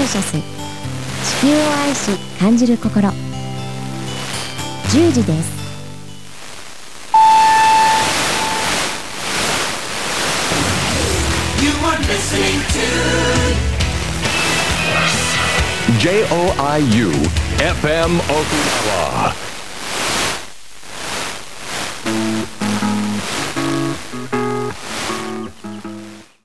感謝水、地球を愛し感じる心、10時です。 JOIU FM Okinawa